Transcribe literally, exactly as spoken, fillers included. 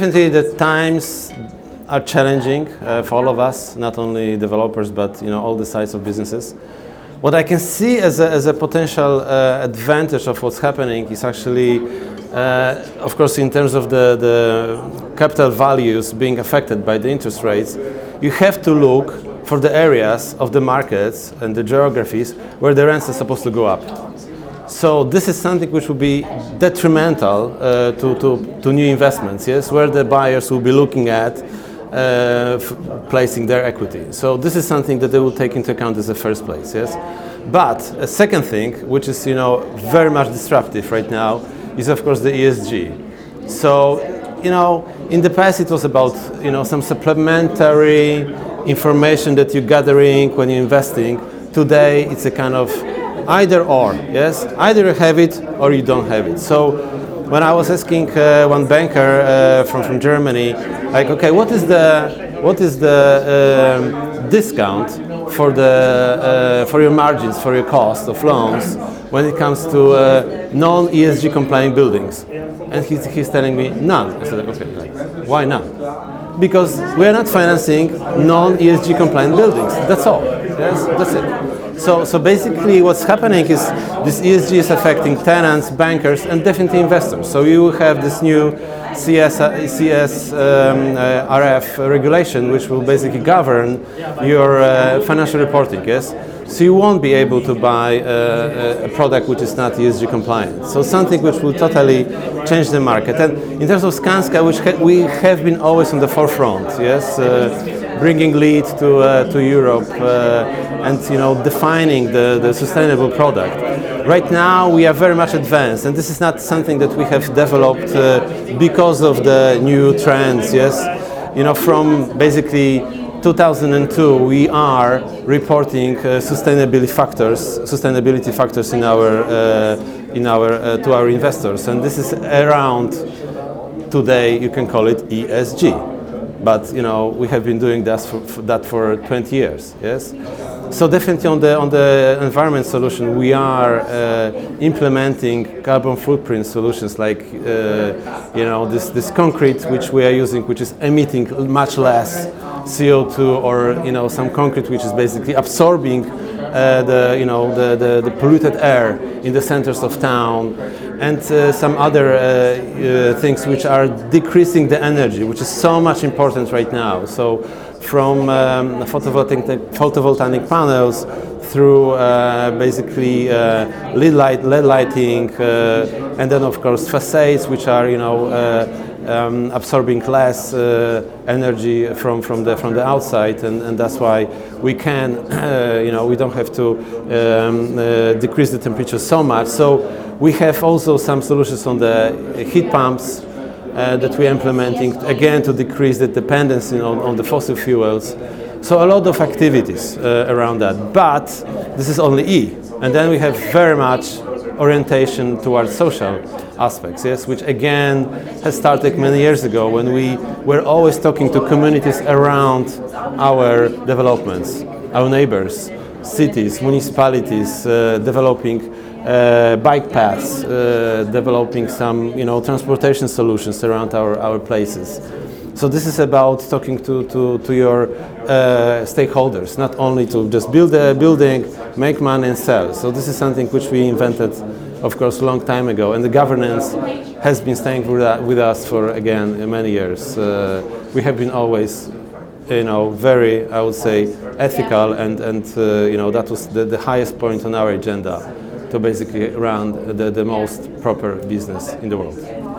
definitely the times are challenging uh, for all of us, not only developers, but you know all the sides of businesses. What I can see as a, as a potential uh, advantage of what's happening is actually, uh, of course, in terms of the, the capital values being affected by the interest rates, you have to look for the areas of the markets and the geographies where the rents are supposed to go up. So this is something which will be detrimental uh, to, to, to new investments, yes, where the buyers will be looking at uh, f placing their equity. So this is something that they will take into account as a first place, yes. But a second thing, which is you know very much disruptive right now, is of course the E S G. So you know in the past it was about you know some supplementary information that you're gathering when you're investing. Today it's a kind of either or, yes? Either you have it or you don't have it. So when I was asking uh, one banker uh, from, from Germany, like, okay, what is the, what is the um, discount for, the, uh, for your margins, for your cost of loans when it comes to uh, non-E S G compliant buildings? And he's, he's telling me none. I said, okay, like, why none? Because we are not financing non-E S G compliant buildings. That's all. Yes, that's it. So, so basically what's happening is this E S G is affecting tenants, bankers, and definitely investors. So you will have this new C S, C S um, uh, R F regulation, which will basically govern your uh, financial reporting, yes? So you won't be able to buy uh, a product which is not E S G compliant. So something which will totally change the market. And in terms of Skanska, which ha we have been always on the forefront, yes? Uh, bringing lead to, uh, to Europe uh, and you know defining the, the sustainable product. Right now we are very much advanced, and this is not something that we have developed uh, because of the new trends, yes? You know, from basically two thousand two we are reporting uh, sustainability factors, sustainability factors in our, uh, in our, uh, to our investors, and this is around today you can call it E S G. But you know we have been doing that for, for that for twenty years. Yes, so definitely on the on the environment solution we are uh, implementing carbon footprint solutions like uh, you know this this concrete which we are using, which is emitting much less C O two, or you know some concrete which is basically absorbing uh, the you know the, the the polluted air in the centers of town. And uh, some other uh, uh, things which are decreasing the energy, which is so much important right now. So from um, photovoltaic, photovoltaic panels through uh, basically uh, L E D light, L E D lighting, uh, and then of course facades which are you know uh, um, absorbing less uh, energy from, from the from the outside, and, and that's why we can uh, you know we don't have to um, uh, decrease the temperature so much. So we have also some solutions on the heat pumps uh, that we're implementing, again, to decrease the dependency on, on the fossil fuels. So a lot of activities uh, around that. But this is only E. And then we have very much orientation towards social aspects, yes, which again has started many years ago when we were always talking to communities around our developments, our neighbors, cities, municipalities, uh, developing Uh, bike paths, uh, developing some, you know, transportation solutions around our, our places. So this is about talking to, to, to your uh, stakeholders, not only to just build a building, make money and sell. So this is something which we invented, of course, a long time ago, and the governance has been staying with us for, again, many years. Uh, we have been always, you know, very, I would say, ethical, and, and uh, you know, that was the, the highest point on our agenda, to basically run the, the most proper business in the world.